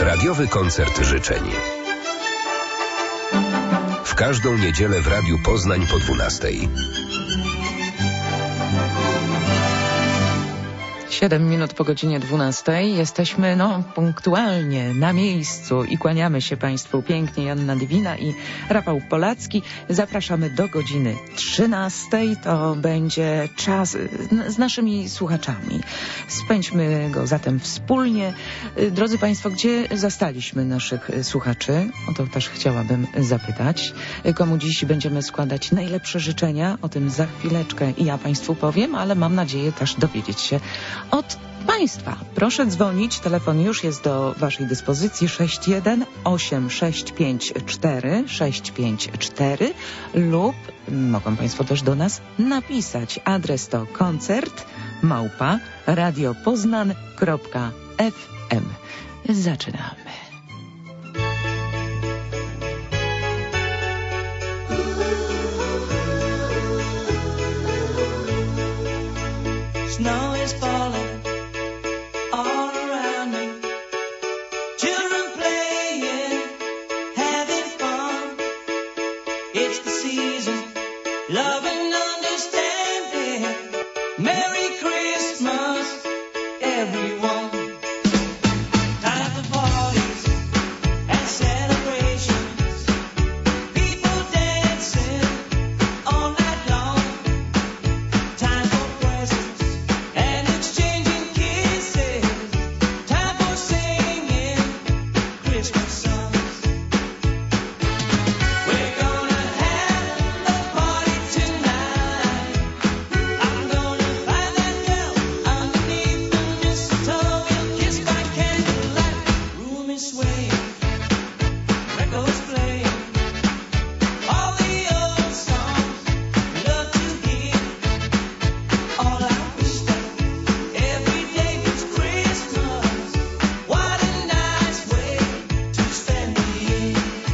Radiowy koncert życzeń. W każdą niedzielę w Radiu Poznań po 12:00. 7 minut po godzinie 12:00. Jesteśmy punktualnie na miejscu i kłaniamy się Państwu pięknie. Joanna Dywina i Rafał Polacki. Zapraszamy do godziny 13:00. To będzie czas z naszymi słuchaczami. Spędźmy go zatem wspólnie. Drodzy Państwo, gdzie zastaliśmy naszych słuchaczy? O to też chciałabym zapytać. Komu dziś będziemy składać najlepsze życzenia? O tym za chwileczkę i ja Państwu powiem, ale mam nadzieję też dowiedzieć się od Państwa. Proszę dzwonić, telefon już jest do Waszej dyspozycji 654 lub mogą Państwo też do nas napisać. Adres to koncert@radiopoznan.fm. Zaczynamy. Snow is falling all around me. Children playing, having fun. It's the season, love and understanding. Merry Christmas, everyone. Time for parties and celebrations. People dancing all night long. Time for presents and exchanging kisses. Time for singing Christmas songs. We're gonna have a party tonight. I'm gonna find that girl underneath the mistletoe and kiss by candlelight. Room is swaying, records playing, all the old songs we love to hear. All I wish that every day was Christmas. What a nice way to spend the year.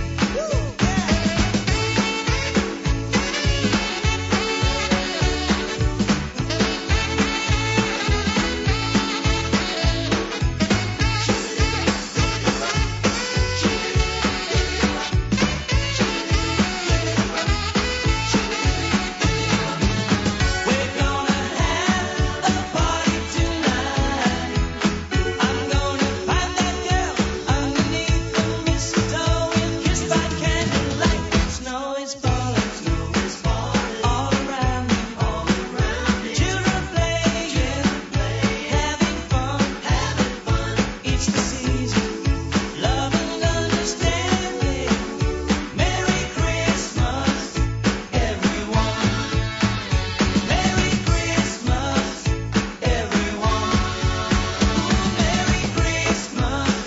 We're gonna have a party tonight. I'm gonna find that girl underneath the mistletoe and kiss by candlelight. Snow is falling all around me. Children playing, having fun. It's the season, love and understanding. Merry Christmas, everyone. Merry Christmas, everyone. Merry Christmas,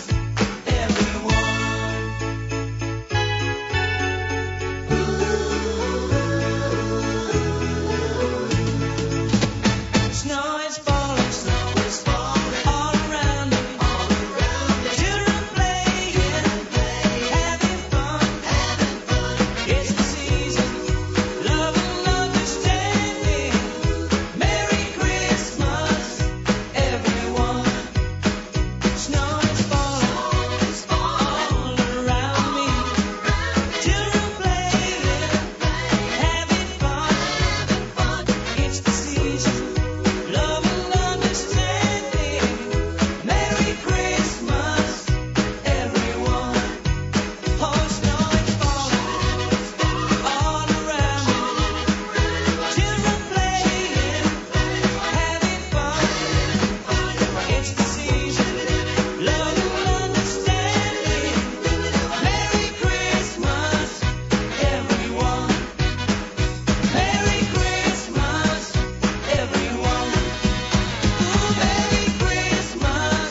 everyone. Snow is falling all around me. Children playing, having fun. It's the season, love and understanding. Merry Christmas, everyone. Snow is falling all around me. Children playing, having fun. It's the season, love and understanding. Merry Christmas, everyone. Oh, snow is falling all around me. Children playing, having fun. It's the season, love and understanding. Merry Christmas, everyone. Merry Christmas, everyone. Ooh, Merry Christmas,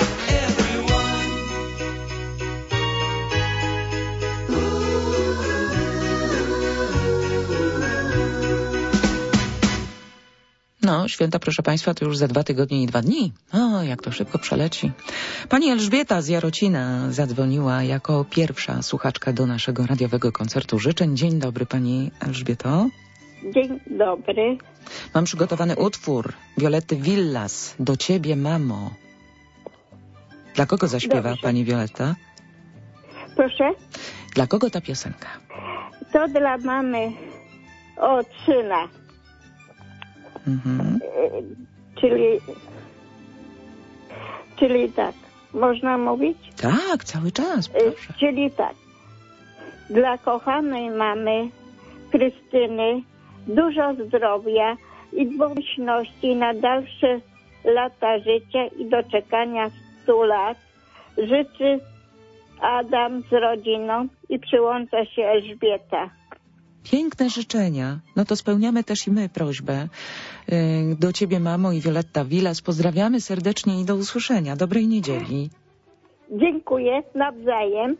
Święta, proszę Państwa, to już za 2 tygodnie i 2 dni. O, jak to szybko przeleci. Pani Elżbieta z Jarocina zadzwoniła jako pierwsza słuchaczka do naszego radiowego koncertu życzeń. Dzień dobry, Pani Elżbieto. Dzień dobry. Mam przygotowany utwór Violetty Villas, Do ciebie, mamo. Dla kogo zaśpiewa Dobrze. pani Violetta? Proszę? Dla kogo ta piosenka? To dla mamy od syna, Mhm. czyli tak, można mówić? Tak, cały czas, proszę. Czyli tak, dla kochanej mamy Krystyny dużo zdrowia i pomyślności na dalsze lata życia i doczekania 100 lat życzy Adam z rodziną i przyłącza się Elżbieta. Piękne życzenia. No to spełniamy też i my prośbę. Do ciebie, mamo, i Violetta Villas. Pozdrawiamy serdecznie i do usłyszenia. Dobrej niedzieli. Dziękuję, nawzajem.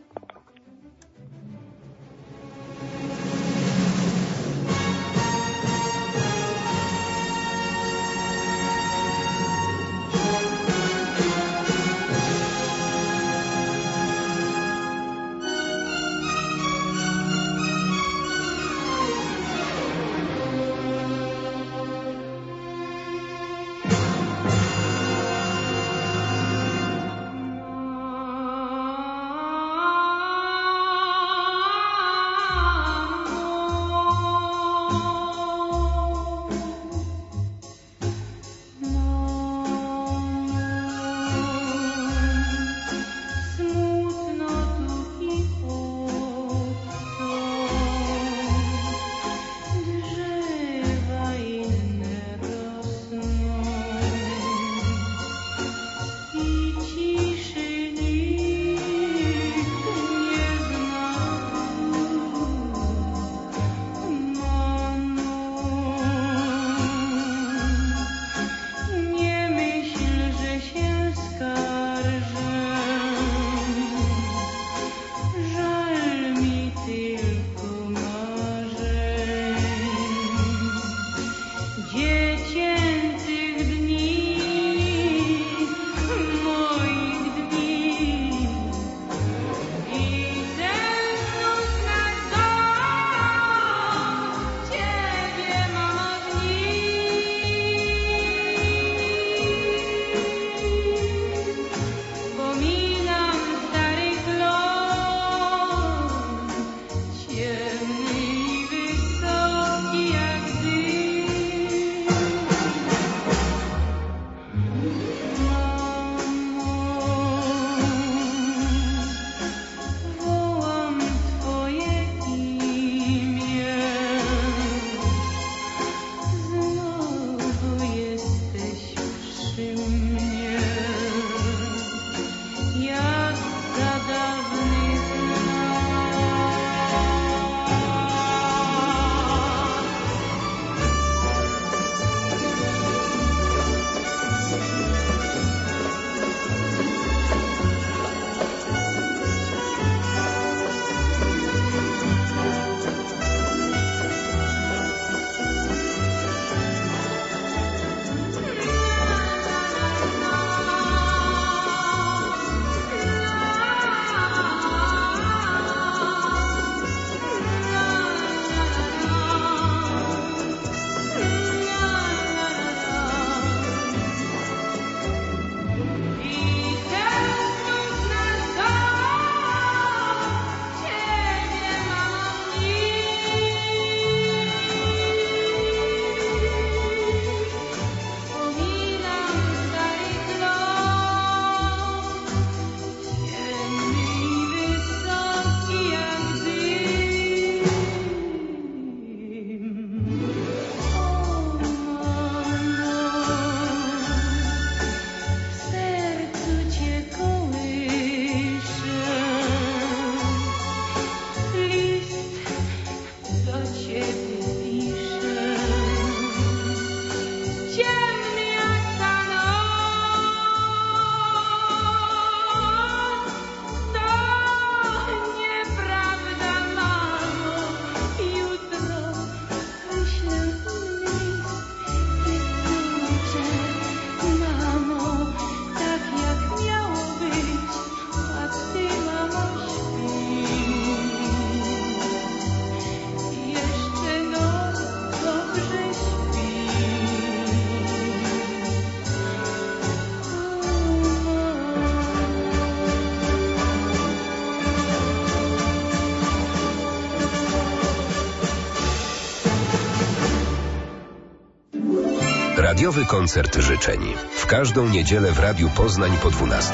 Radiowy koncert życzeń. W każdą niedzielę w Radiu Poznań po 12:00.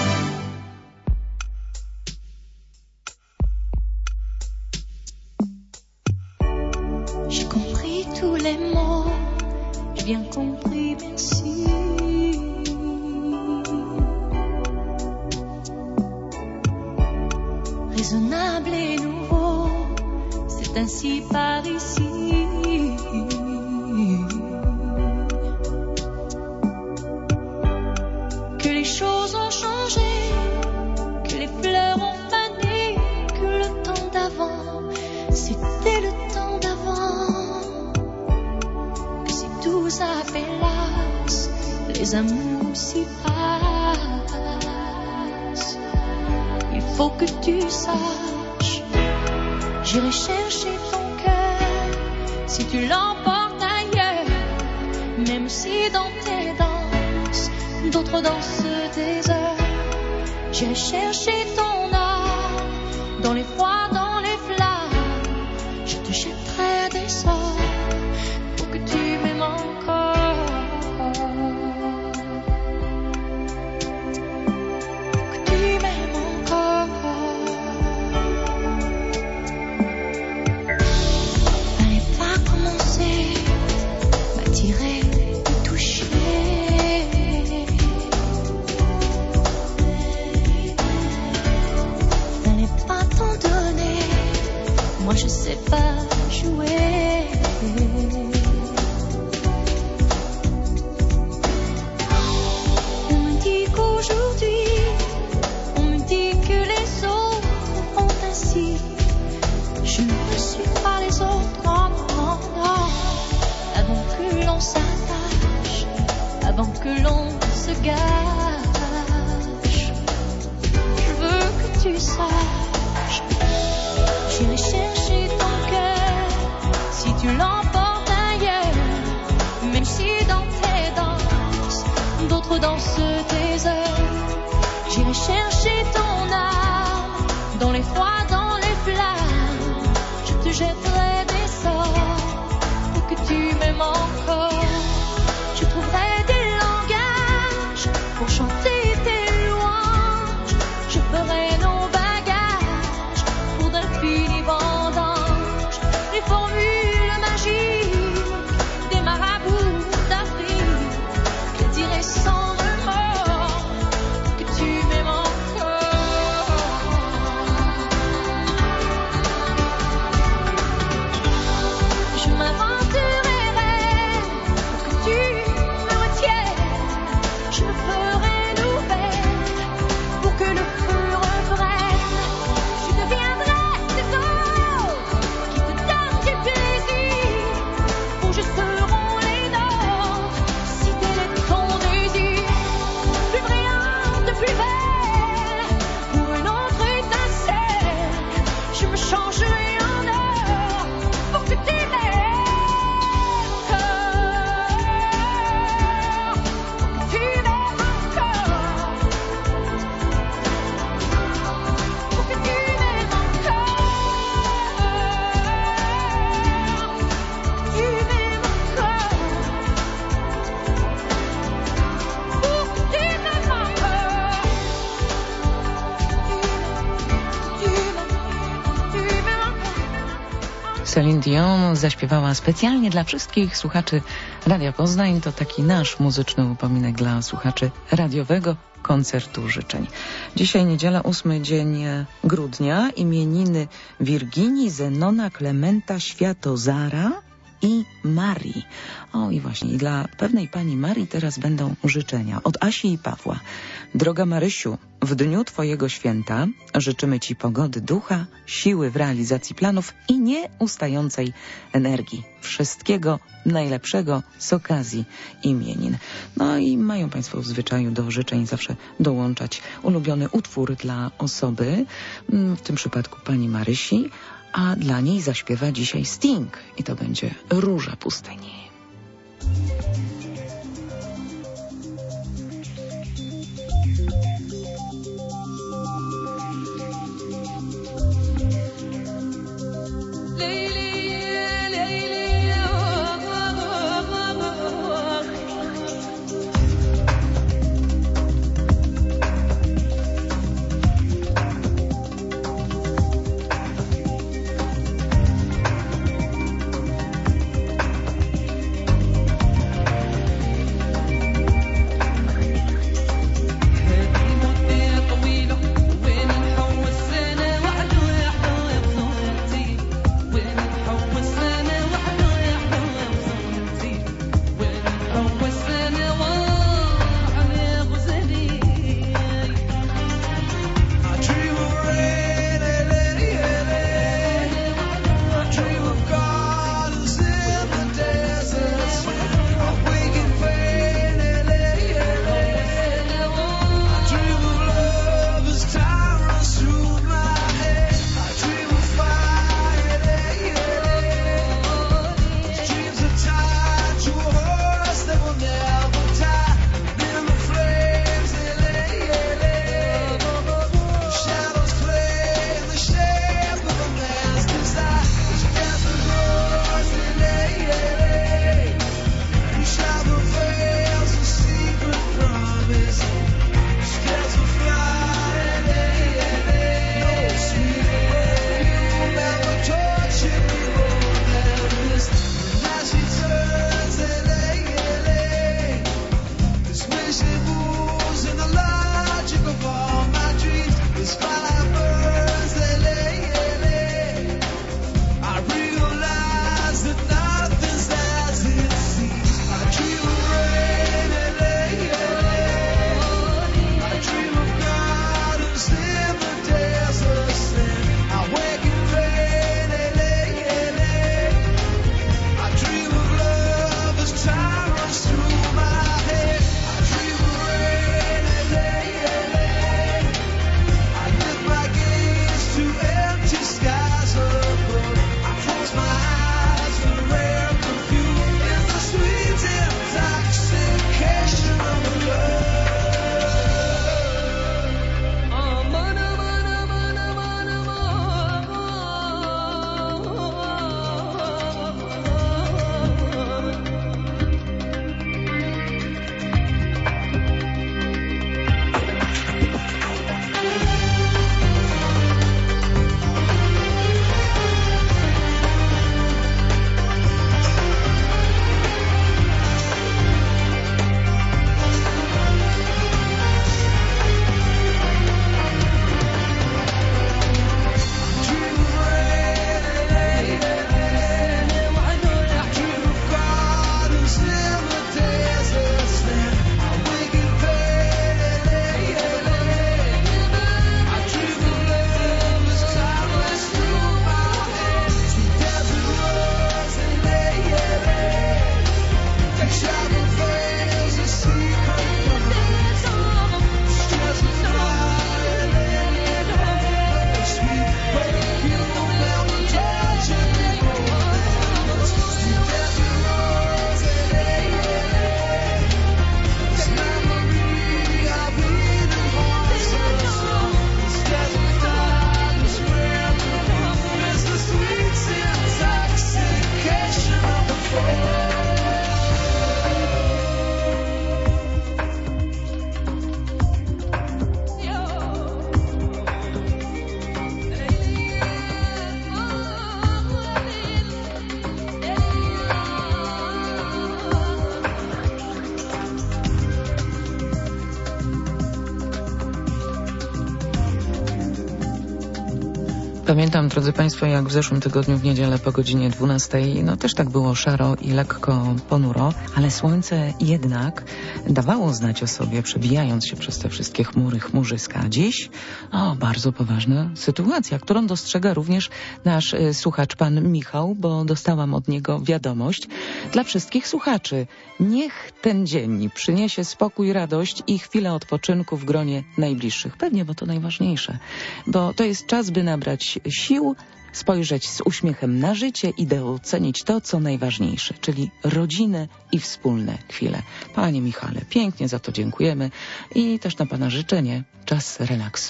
J'ai compris tous les mots, j'ai bien compris, merci. Raisonnable et nouveau, c'est ainsi par ici. Que les choses ont changé, que les fleurs ont fané, que le temps d'avant, c'était le temps d'avant. Que si tout ça fait las, les amours s'y passent. Il faut que tu saches, j'irai chercher ton cœur si tu l'emportes ailleurs. Même si dans tes danses, d'autres dansent des heures. J'irai chercher ton âme, dans les froids, dans les flammes. Je te jetterai des sorts pour que tu m'aimes encore. Que tu m'aimes encore. Fallait pas commencer, m'attirer, me toucher. Fallait pas t'en donner, moi je sais pas jouer. On me dit qu'aujourd'hui, on me dit que les autres font ainsi. Je ne suis pas les autres, non, non, non. Avant que l'on s'attache, avant que l'on se gâche, je veux que tu saches, j'irai chercher ton cœur si tu l'emportes ailleurs. Même si dans tes danses, d'autres dansent tes heures. J'irai chercher ton âme, dans les froids, dans les flammes. Je te jetterai des sorts pour que tu m'aimes encore. Je trouverai des langages pour chanter tes louanges. Je ferai nos bagages pour d'infinis vendanges. Les formules magiques des marabouts d'Afrique, je dirai sans remords que tu m'aimes encore. Je m'aventurerai pour que tu me retiennes. Je me ferai nouvelle pour que le feu reprenne. Je deviendrai cet autre qui te donne du plaisir. Pour je seront les nôtres si tel est ton désir. Plus brillante, plus belle, pour une autre étincelle. Je me changerai en or pour que tu m'aimes encore. Pour que tu m'aimes encore. Pour que tu m'aimes encore. Tu m'aimes encore. Pour que tu m'aimes encore. Tu m'aimes encore. Celine Dion zaśpiewała specjalnie dla wszystkich słuchaczy Radia Poznań. To taki nasz muzyczny upominek dla słuchaczy radiowego koncertu życzeń. Dzisiaj niedziela, 8 dzień grudnia. Imieniny Wirginii, Zenona, Klementa, Światozara i Marii. O i właśnie, i dla pewnej pani Marii teraz będą życzenia od Asi i Pawła. Droga Marysiu, w dniu Twojego święta życzymy Ci pogody ducha, siły w realizacji planów i nieustającej energii. Wszystkiego najlepszego z okazji imienin. No i mają Państwo w zwyczaju do życzeń zawsze dołączać ulubiony utwór dla osoby, w tym przypadku pani Marysi, a dla niej zaśpiewa dzisiaj Sting i to będzie Róża Pustyni. Pamiętam, drodzy Państwo, jak w zeszłym tygodniu w niedzielę po godzinie 12, no też tak było szaro i lekko ponuro, ale słońce jednak dawało znać o sobie, przebijając się przez te wszystkie chmury, chmurzyska. Dziś, bardzo poważna sytuacja, którą dostrzega również nasz słuchacz, pan Michał, bo dostałam od niego wiadomość. Dla wszystkich słuchaczy, niech ten dzień przyniesie spokój, radość i chwilę odpoczynku w gronie najbliższych. Pewnie, bo to najważniejsze, bo to jest czas, by nabrać sił, spojrzeć z uśmiechem na życie i docenić to, co najważniejsze, czyli rodzinę i wspólne chwile. Panie Michale, pięknie za to dziękujemy i też na Pana życzenie czas relaksu.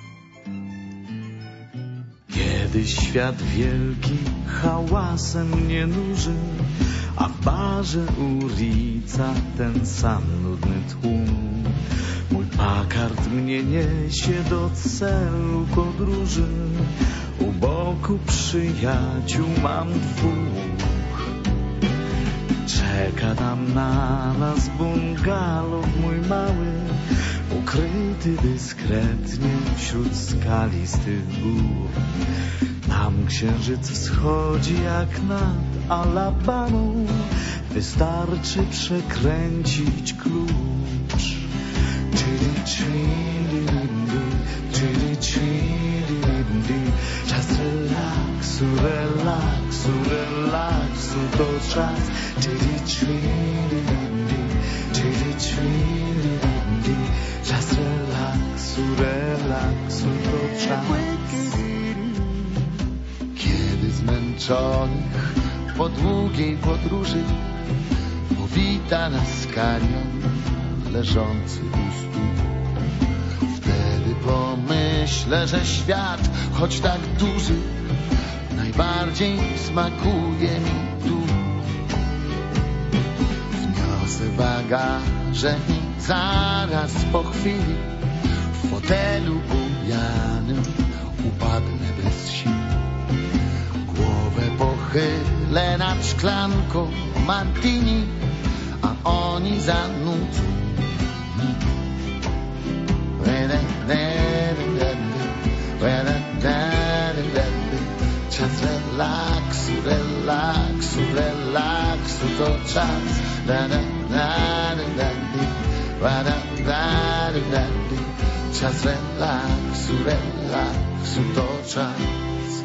Kiedyś świat wielki hałasem mnie nuży, a w barze ulica ten sam nudny tłum. Mój Packard mnie niesie do celu podróży, u boku przyjaciół mam dwóch. Czeka tam na nas bungalow mój mały, ukryty dyskretnie wśród skalistych gór. Tam księżyc wschodzi jak nad Alabamą, wystarczy przekręcić klucz. Czas relaksu, relaksu, relaksu, to czas. Czas relaksu, relaksu, to czas. Kiedy zmęczonych po długiej podróży powita nas kanion leżący u stóp, wtedy pomyślę, że świat, choć tak duży, najbardziej smakuje mi tu. Wniosę bagaże i zaraz po chwili w fotelu bujanym upadnę bez sił. Głowę pochylę nad szklanką martini, a oni zanudzą. Czas relaksu, relaksu, relaksu, to czas. Czas relaksu, relaksu, to czas.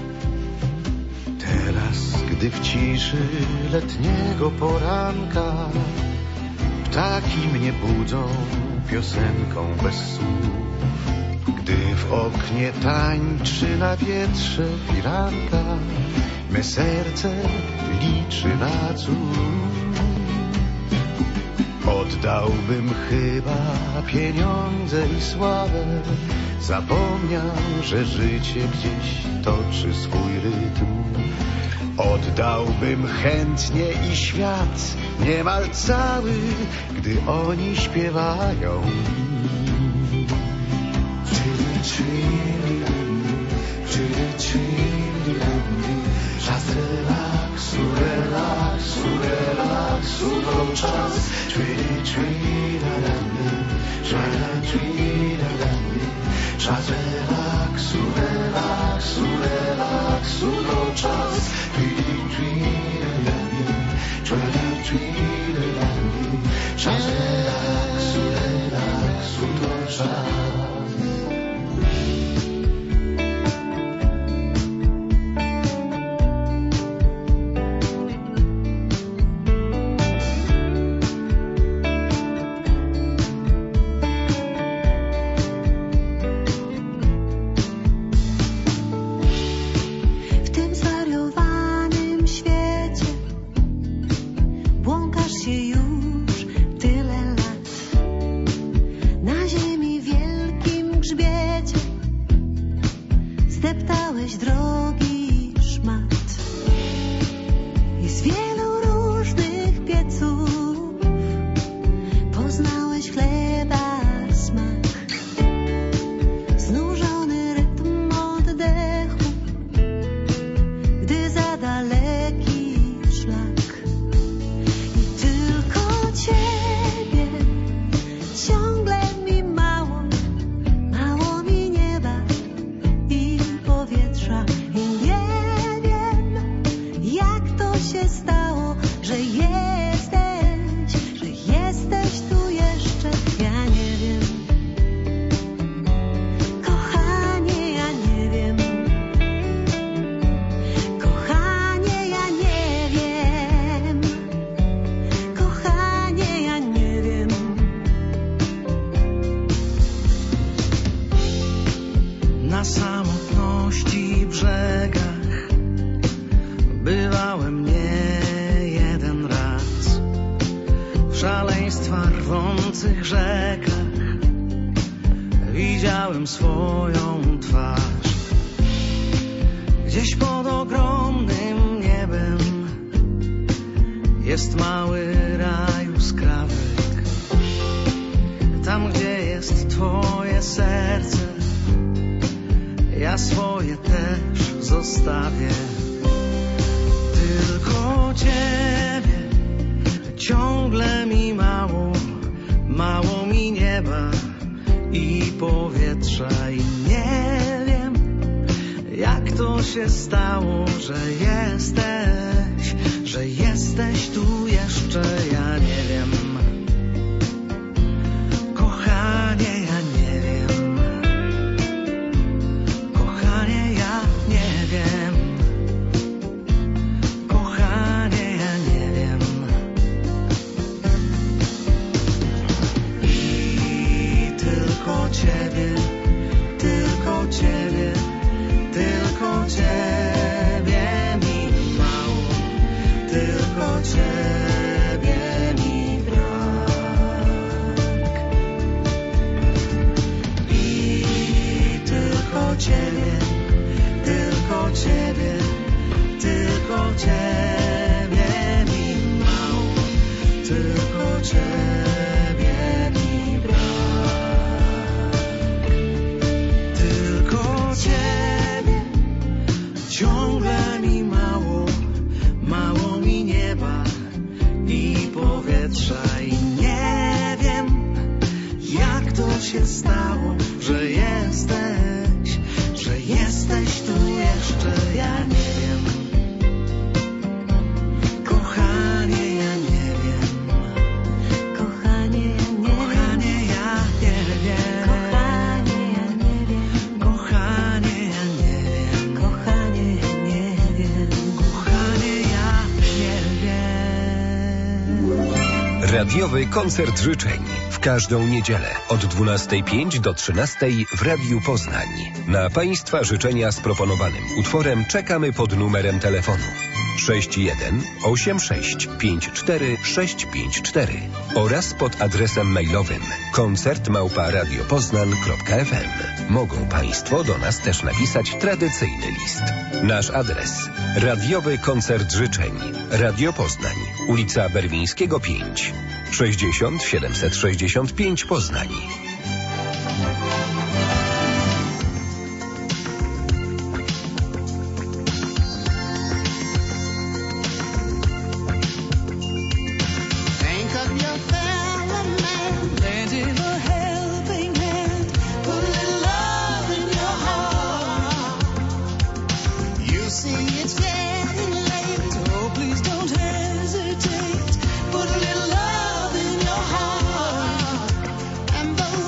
Teraz, gdy w ciszy letniego poranka ptaki mnie budzą piosenką bez słów, gdy w oknie tańczy na wietrze firanka, me serce liczy na cud. Oddałbym chyba pieniądze i sławę, zapomniał, że życie gdzieś toczy swój rytm. Oddałbym chętnie i świat niemal cały, gdy oni śpiewają. Czas relaksu, relaksu, relaksu, to czas. Czas relaksu, relaksu, relaksu, to czas. Czas relaksu, relaksu, to czas. Powietrze na samotności brzegach bywałem nie jeden raz. W szaleństwa rwących rzekach widziałem swoją twarz. Gdzieś pod ogromnym niebem jest mały raj skrawek. Tam, gdzie jest twoje serce, ja swoje też zostawię. Tylko ciebie ciągle mi mało, mało mi nieba i powietrza. I nie wiem, jak to się stało, że jesteś tu jeszcze. Ja nie wiem, kochanie, ja nie wiem, kochanie, ja nie wiem, kochanie, ja nie wiem. I tylko ciebie, tylko ciebie, tylko ciebie mi mało, tylko ciebie mi brak. I tylko ciebie, tylko ciebie, tylko ciebie mi mało, tylko ciebie mi brak. Tylko ciebie ciągle mi mało, mało mi nieba i powietrza. I nie wiem, jak to się stało, że jesteś tu jeszcze. Ja nie wiem, kochanie, ja nie wiem, kochanie, ja nie wiem, kochanie, ja nie wiem, kochanie, ja nie wiem, kochanie, ja nie wiem. Radiowy koncert życzeń. W każdą niedzielę od 12:05 do 13:00 w Radiu Poznań. Na Państwa życzenia z proponowanym utworem czekamy pod numerem telefonu 61 86 54 654 oraz pod adresem mailowym koncert@radiopoznan.fm. Mogą Państwo do nas też napisać tradycyjny list. Nasz adres: Radiowy koncert życzeń, Radio Poznań, ulica Berwińskiego 5, 60 765 Poznań. Think of your fellow man, lend him a helping hand, put a little love in your heart. You see it's getting late, oh please don't hesitate, put a little love in your heart. And those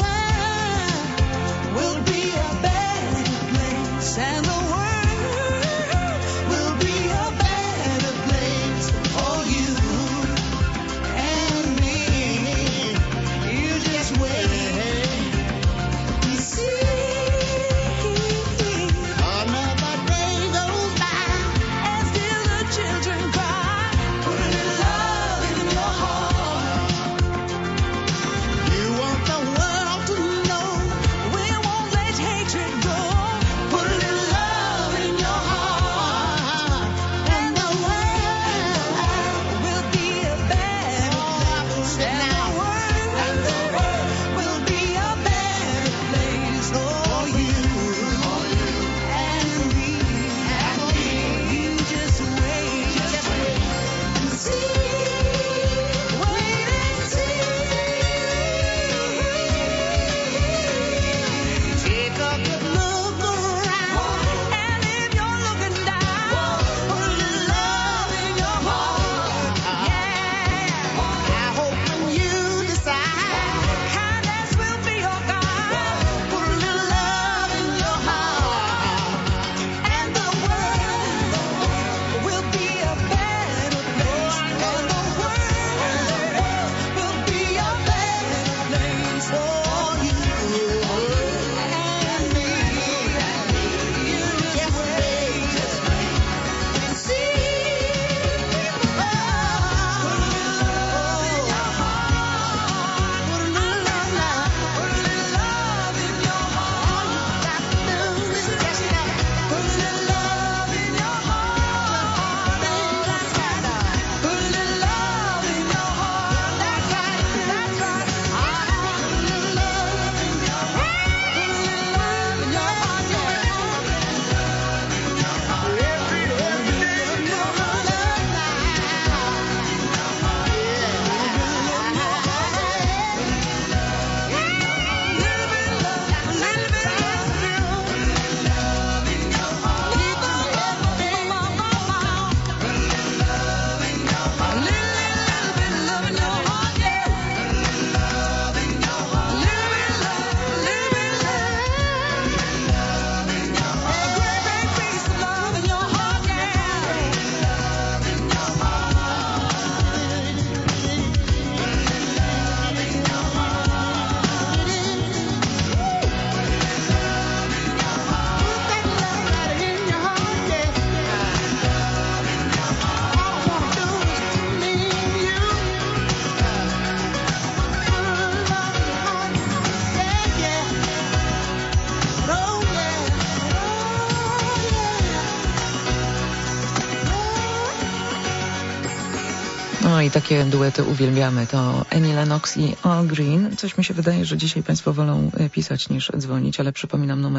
i takie duety uwielbiamy. To Annie Lennox i Al Green. Coś mi się wydaje, że dzisiaj Państwo wolą pisać niż dzwonić, ale przypominam numer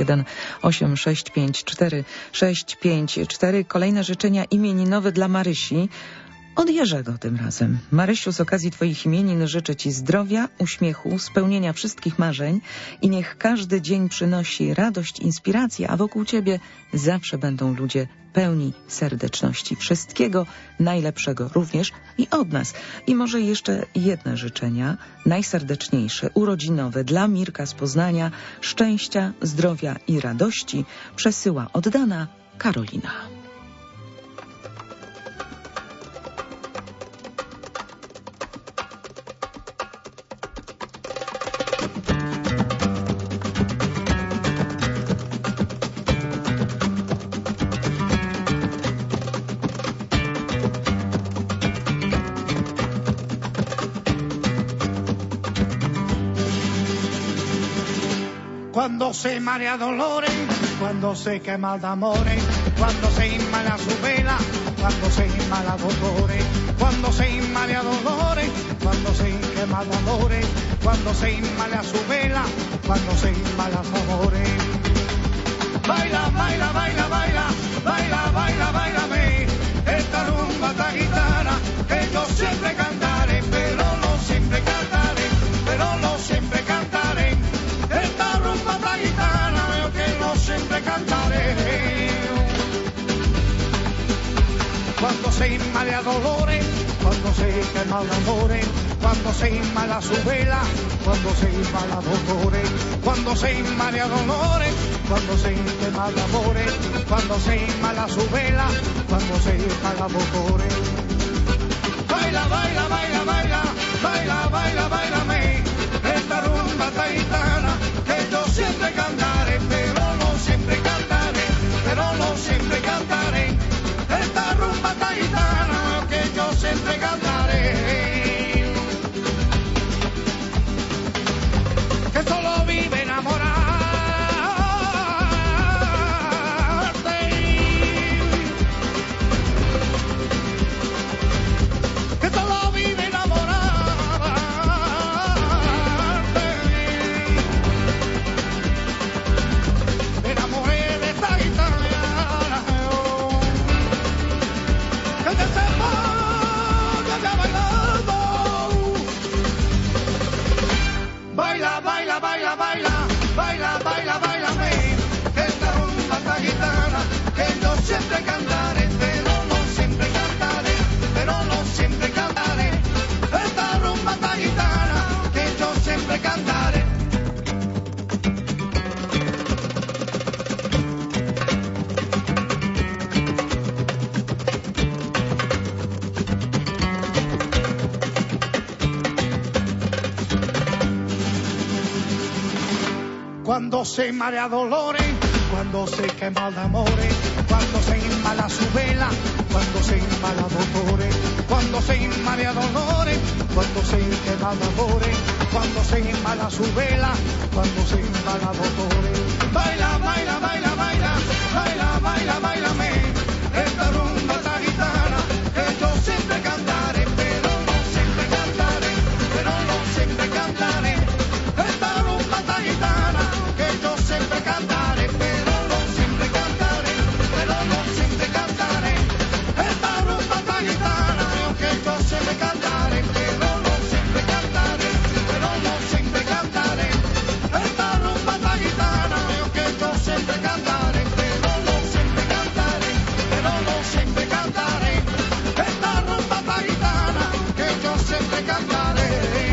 618654654. Kolejne życzenia imieninowe dla Marysi. Od Jerzego tym razem. Marysiu, z okazji Twoich imienin życzę Ci zdrowia, uśmiechu, spełnienia wszystkich marzeń i niech każdy dzień przynosi radość, inspirację, a wokół Ciebie zawsze będą ludzie pełni serdeczności. Wszystkiego najlepszego również i od nas. I może jeszcze jedne życzenia, najserdeczniejsze, urodzinowe dla Mirka z Poznania. Szczęścia, zdrowia i radości przesyła oddana Karolina. Cuando se marea dolores, cuando se quema de amores, cuando se inmala su vela, cuando se inmala dolores, cuando se inmala dolores, cuando se quema de amores, cuando se inmala su vela, cuando se inmala amores. Baila, baila, baila, baila, baila, baila, bailame, esta rumba, esta guitarra, que yo siempre cantaré, pero no siempre cantaré, pero no siempre cantaré. Esta rumba, esta guitarra, yo que no siempre cantaré. Cuando se inmala dolores, cuando se quema de amores, cuando se inmala su vela, cuando se inmala dolores, cuando se inmala dolores, cuando se quema de amores, cuando se inmala su vela, cuando se inmala dolores. Baila, baila, baila, baila, baila, baila, bailame, esta rumba, esta gitana, que yo siempre cantaré, pero no siempre cantaré, pero no siempre cantaré. Esta rumba, esta gitana, que yo siempre cantaré. Que solo vive enamorarte. Que solo vive enamorarte. Me enamoré de esta guitarra. Que te sepa que ya bailando. Baila, baila, baila, baila, baila, baila, bailame. Esta rumba, esta guitarra, que yo siempre cantaré, pero no siempre cantaré, pero no siempre cantaré. Esta rumba, esta guitarra, que yo siempre cantaré. Cuando se marea dolores, cuando se quema de amores, cuando se inmala su vela, cuando se inmala dolores, cuando se inmala dolores, cuando se quema de amores, cuando se inmala su vela, cuando se inmala dolores. Baila, baila, baila, baila, baila, baila, bailame, esta rumba, esta guitarra, que yo siempre cantaré, pero no siempre cantaré, pero no siempre cantaré. Esta rumba, esta guitarra, que yo siempre cantaré, pero no siempre cantaré, pero no siempre cantaré. Esta rumba, esta guitarra, que yo siempre cantaré, pero no siempre cantaré, pero no siempre cantaré. Esta rumba, esta guitarra, que yo siempre cantaré, pero no siempre cantaré, pero no siempre cantaré. Esta rumba, esta guitarra, que yo siempre cantaré.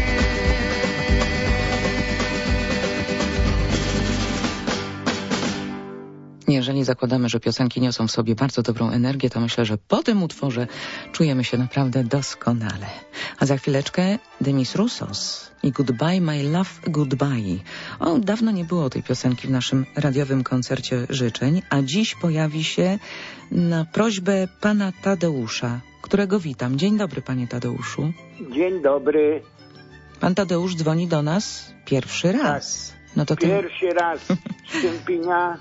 Jeżeli zakładamy, że piosenki niosą w sobie bardzo dobrą energię, to myślę, że po tym utworze czujemy się naprawdę doskonale. A za chwileczkę Demis Roussos i Goodbye My Love Goodbye. O, dawno nie było tej piosenki w naszym radiowym koncercie życzeń, a dziś pojawi się na prośbę pana Tadeusza, którego witam. Dzień dobry, panie Tadeuszu. Dzień dobry. Pan Tadeusz dzwoni do nas pierwszy raz. No to Pierwszy raz z Kępina.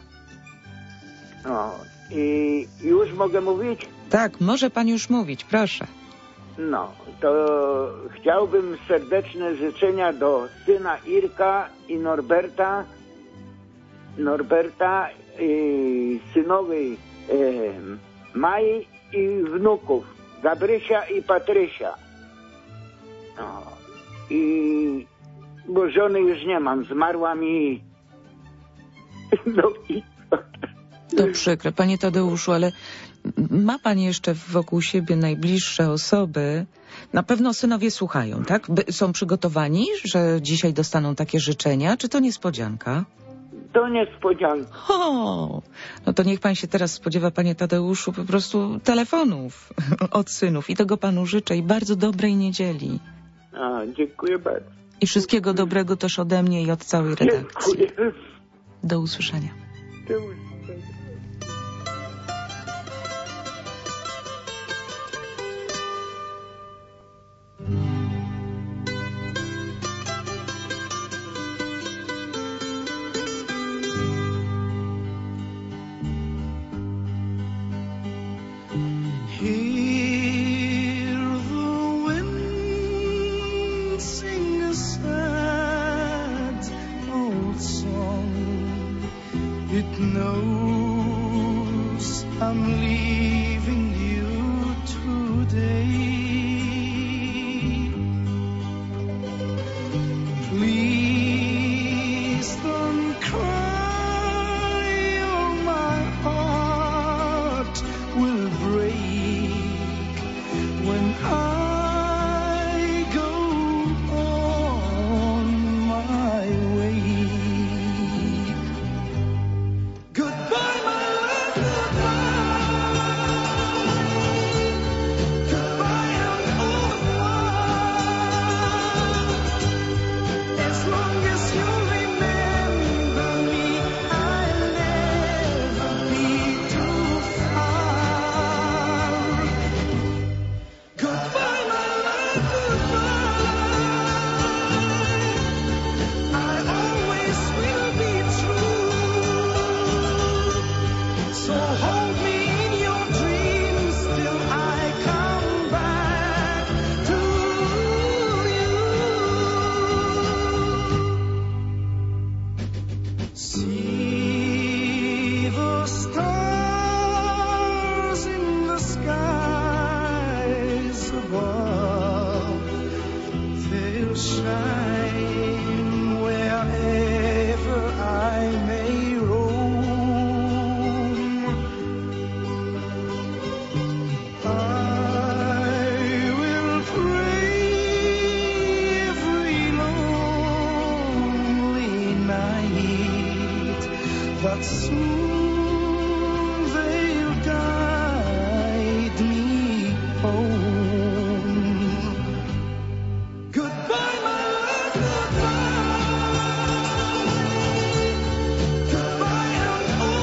No i już mogę mówić? Tak, może pan już mówić, proszę. No, to chciałbym serdeczne życzenia do syna Irka i Norberta i synowej Mai i wnuków Gabrysia i Patrysia. No, bo żony już nie mam, zmarła mi. No i To przykre, panie Tadeuszu, ale ma pan jeszcze wokół siebie najbliższe osoby? Na pewno synowie słuchają, tak? Są przygotowani, że dzisiaj dostaną takie życzenia? Czy to niespodzianka? to niespodzianka. O, no to niech pan się teraz spodziewa, panie Tadeuszu, po prostu telefonów od synów. I tego panu życzę i bardzo dobrej niedzieli. Dziękuję bardzo. I wszystkiego dobrego też ode mnie i od całej redakcji. Dziękuję. Do usłyszenia. Do usłyszenia. Hear the wind sing a sad old song. It knows I'm leaving you today. Please don't cry or my heart will break when I go on my way. Goodbye, my love, goodbye. Goodbye and au revoir. As long as you remember me, I'll never be too far. Goodbye, my love, goodbye. I always will be true. So hold me in your dreams till I come back to you. See the stars in the skies above. They'll shine wherever I may roam. I will pray every lonely night, but soon they'll guide me home. Goodbye, my love, goodbye. Goodbye and au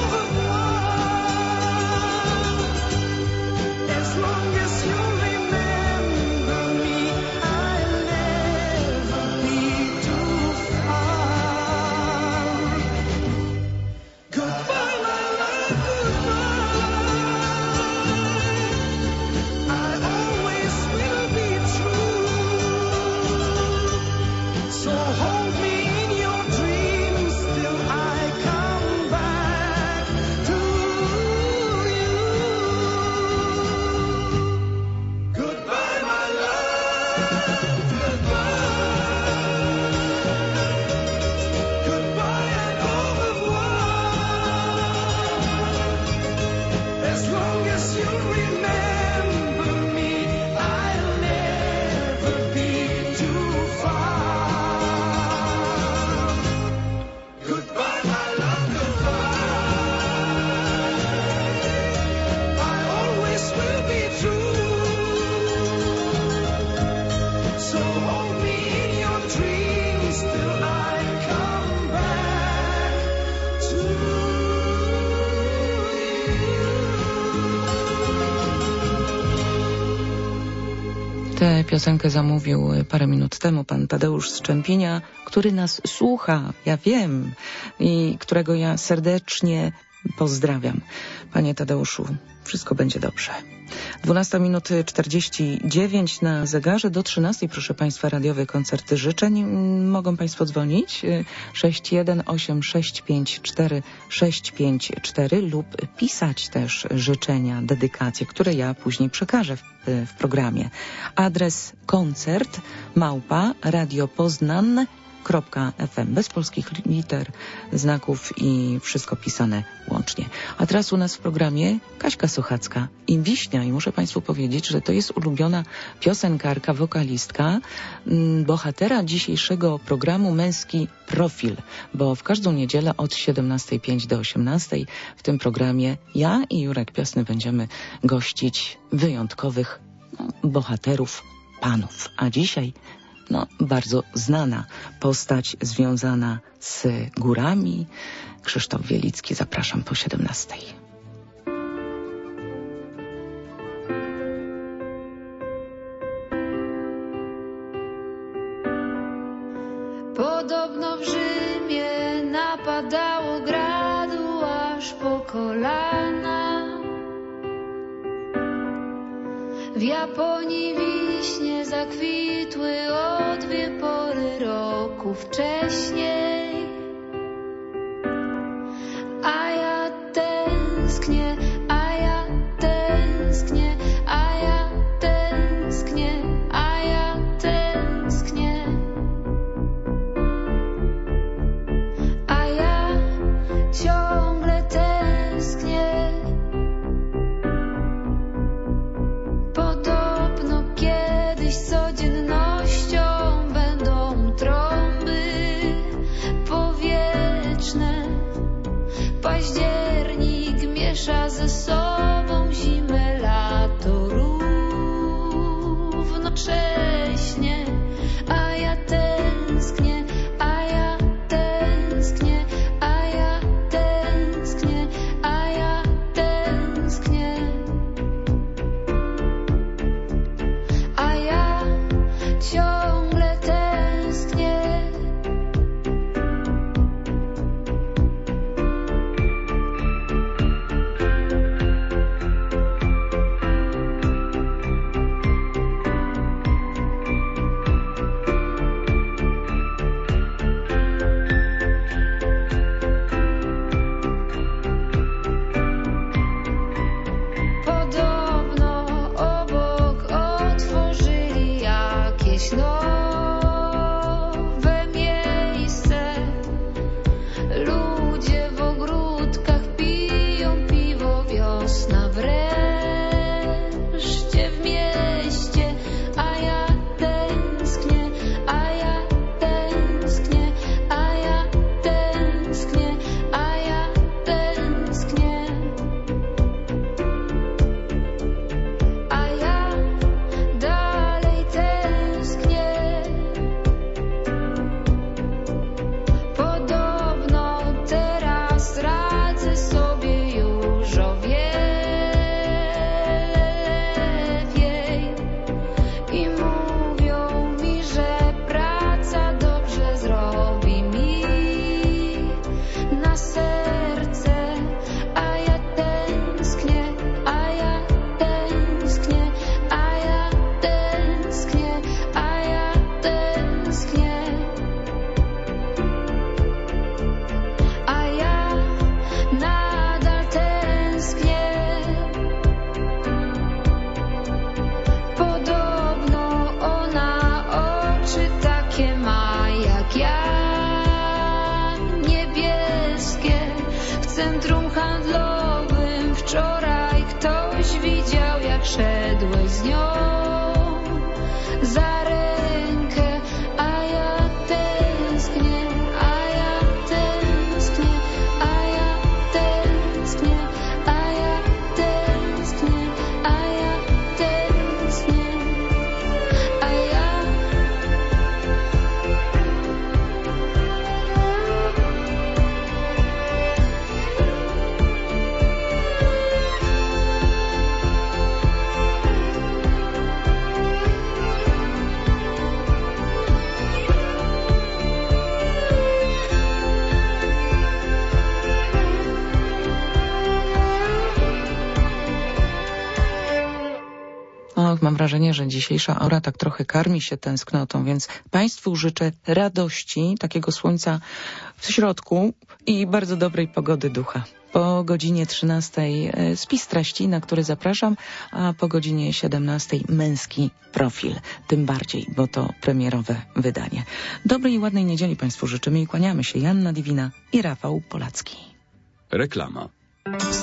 revoir. As long as you remember me, I'll never be too far. Goodbye, my love, goodbye. I always will be true. So hold me in your dreams till I come back to you. Goodbye, my love, goodbye. Goodbye and au revoir. As long as you remember me, I'll never be too far. Goodbye, my love, goodbye. I always will be true. So hold me in your dreams till I come back to you. Tę piosenkę zamówił parę minut temu pan Tadeusz z Czempinia, który nas słucha, ja wiem, i którego ja serdecznie Pozdrawiam. Panie Tadeuszu, wszystko będzie dobrze. 12:49 na zegarze. Do 13:00, proszę Państwa, radiowy koncert życzeń. Mogą Państwo dzwonić 618654654 lub pisać też życzenia, dedykacje, które ja później przekażę w programie. Adres koncert@radiopoznan.fm, bez polskich liter, znaków i wszystko pisane łącznie. A teraz u nas w programie Kaśka Sochacka i Wiśnia. I muszę Państwu powiedzieć, że to jest ulubiona piosenkarka, wokalistka bohatera dzisiejszego programu Męski Profil, bo w każdą niedzielę od 17:05 do 18:00 w tym programie ja i Jurek Piosny będziemy gościć wyjątkowych bohaterów, panów. A dzisiaj bardzo znana postać związana z górami. Krzysztof Wielicki, zapraszam po 17:00. Podobno w Rzymie napadało gradu aż po kolana. W Japonii wiśnie zakwitły o 2 pory roku wcześniej. A ja tęsknię, a ja tęsknię, a ja tęsknię, a ja tęsknię. A ja ciągle tęsknię. Podobno kiedyś codziennością będą trąby powietrzne. Październik miesza ze sobą zimę, lato równocześnie. A ja tęsknię, a ja tęsknię, a ja tęsknię, a ja tęsknię. A ja ciągle tęsknię. Podobno obok otworzyli jakieś nowe miejsce. Ludzie w ogródkach piją piwo, wiosna wreszcie w mieście. A ja tęsknię, a ja tęsknię, a ja tęsknię, a ja tęsknię. A ja dalej tęsknię. Podobno teraz radzę sobie już o wiele lepiej. I mówią mi, że praca dobrze zrobi mi na serce. A ja tęsknię, a ja tęsknię, a ja tęsknię, a ja tęsknię. A ja nadal tęsknię. Podobno ona oczy takie ma jak ja, niebieskie. W centrum handlowym wczoraj ktoś widział, jak szedłeś z nią za rękę. A ja tęsknię, a ja tęsknię, a ja tęsknię, a ja tęsknię, a ja tęsknię. A ja wrażenie, że dzisiejsza aura tak trochę karmi się tęsknotą, więc Państwu życzę radości, takiego słońca w środku i bardzo dobrej pogody ducha. Po godzinie 13 spis treści, na który zapraszam, a po godzinie 17 męski profil. Tym bardziej, bo to premierowe wydanie. Dobrej i ładnej niedzieli Państwu życzymy i kłaniamy się. Joanna Dywina i Rafał Polacki. Reklama.